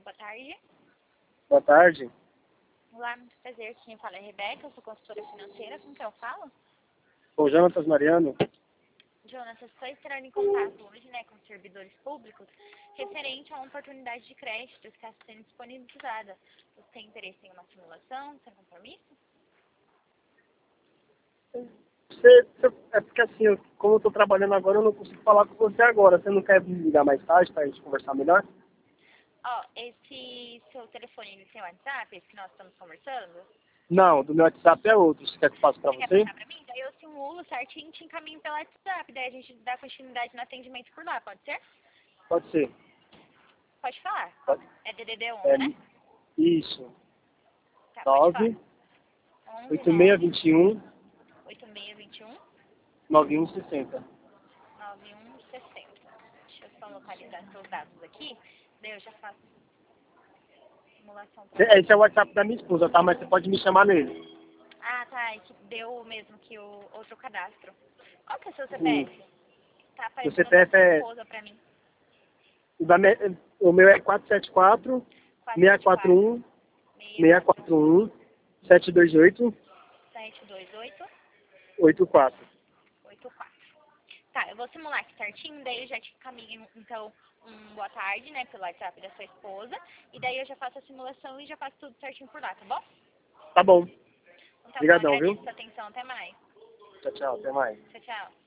boa tarde. Boa tarde. Olá, muito prazer. Quem fala é Rebeca, eu sou consultora financeira. Com quem eu falo? Sou Jonatas Mariano. Jonas, eu estou entrando em contato hoje, com os servidores públicos, referente a uma oportunidade de crédito que está sendo disponibilizada. Você tem interesse em uma simulação, sem compromisso? É porque assim, como eu estou trabalhando agora, eu não consigo falar com você agora. Você não quer me ligar mais tarde para a gente conversar melhor? Esse seu telefone, ele tem WhatsApp, esse que nós estamos conversando? Não, do meu WhatsApp é outro. Você quer que eu passe para Você quer você? passar para mim? Daí eu simulo certinho e te encaminho pelo WhatsApp. Daí a gente dá continuidade no atendimento por lá, pode ser? Pode ser. Pode falar. Pode. É DDD 11, É, né? isso. Tá, pode falar. 9 11 9 8621 8621 9160. 9160. Deixa eu só localizar seus dados aqui. Daí eu já faço simulação pra Esse é você. o WhatsApp da minha esposa, tá? Mas você pode me chamar nele. Ah, tá. É que deu o mesmo que o outro cadastro. Qual que é o seu Sim. CPF? Tá O aparecendo da CPF sua é... esposa pra mim. O meu é 474 474 641 641 641 728 728 84. 84. Tá, eu vou simular aqui certinho, daí eu já te encaminho, então, boa tarde, pelo WhatsApp da sua esposa, e daí eu já faço a simulação e já faço tudo certinho por lá, tá bom? Tá bom. Então tá bom, Obrigadão, agradeço viu? a sua atenção, até mais. Tchau, tchau. Até mais. Tchau, tchau.